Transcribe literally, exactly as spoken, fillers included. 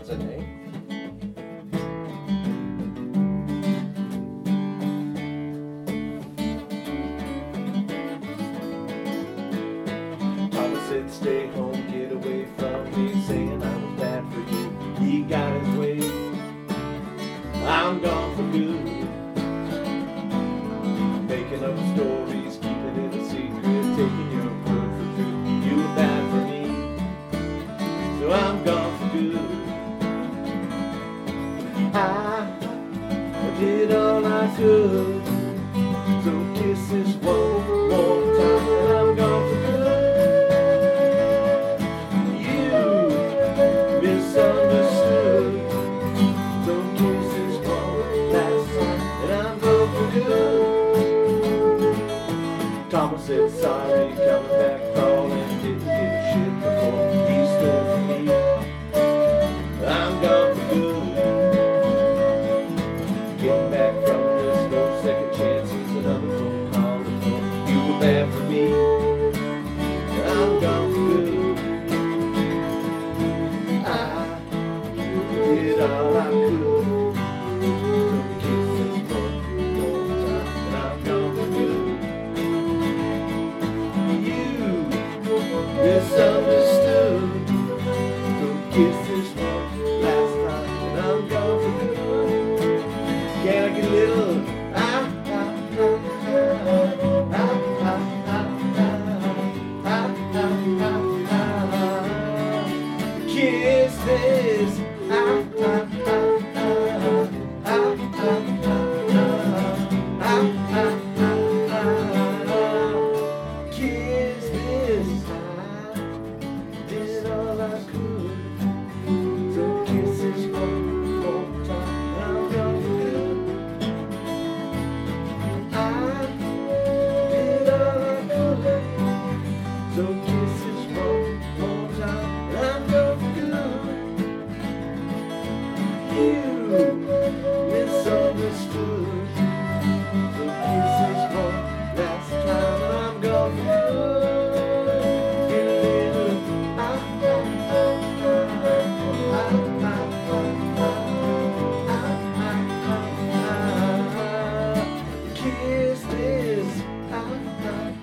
What's that name? Papa said stay home, get away from me, saying I was bad for you. He got his way, I'm gone for good. Making up stories, keeping it a secret, taking your word for truth. You were bad for me, so I'm gone for good. I, I did all I could, so kisses one more time, and I'm gone for good. You misunderstood, so kisses one last time, and I'm gone for good. Thomas said sorry, coming back calling, didn't give a shit before he stood for me. I'm gone for good. Getting back from this, no second chances, another phone call to phone. You were bad for me, I'm gone for good. I did all I could, so kisses one more time, and I'm gone for good. You misunderstood, so kisses one last time, and I'm gone for good. Can I get a little ah, ah, ah, ah, ah, ah, ah, ah, ah, ah. Kisses ah, ah, ah, ah, ah, ah, ah, ah, ah, ah. Kisses, I did all I could, so kisses one more time, I'm gone for good. I did all I could, so kisses one more time, I'm gone for good. You misunderstood, so kisses one last time, I'm gone for good. Get a little ah, ah, ah, ah, ah, ah, ah, ah, ah, ah. Kiss this ah, ah,